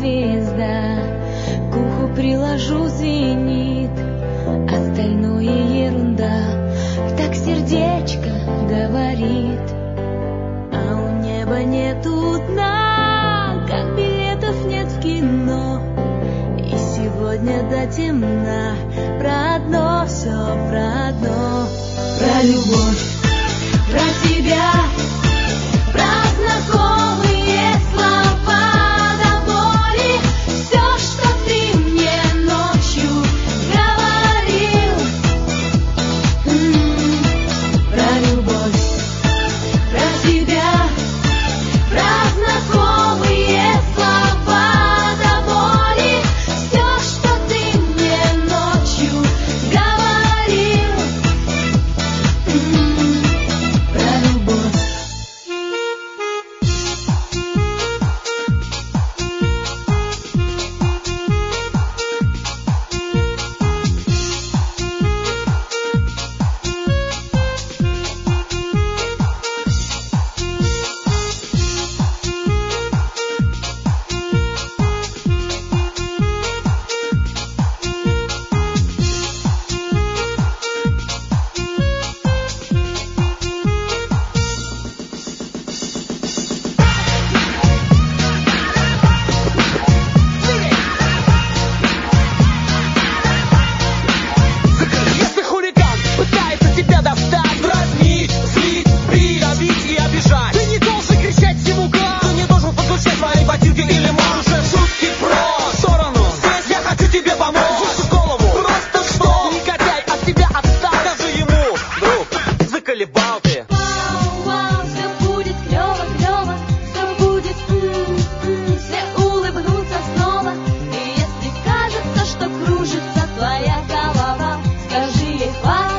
звезда, к уху приложу, звенит, остальное ерунда, так сердечко говорит. А у неба нету дна, как билетов нет в кино, и сегодня до темна про одно, все про одно, про любовь, про тебя, про знакомые слова до боли, все, что ты мне ночью говорил. Про любовь, про тебя, про знакомые слова до боли, все, что ты мне ночью говорил. Про любовь. Если хулиган пытается тебя достать, дразнить, злить, придавить и обижать, ты не должен кричать всему глаз, ты не должен подключать свои ботинки или манжет. Шутки про сторону, здесь я хочу тебе помочь. Выше голову, просто что, негодяй от тебя отстал. Скажи ему, друг, заколебал ты. Вау-вау, все будет клево, клево, все будет, все улыбнутся снова. И если кажется, что кружится твоя голова, скажи ей хватит.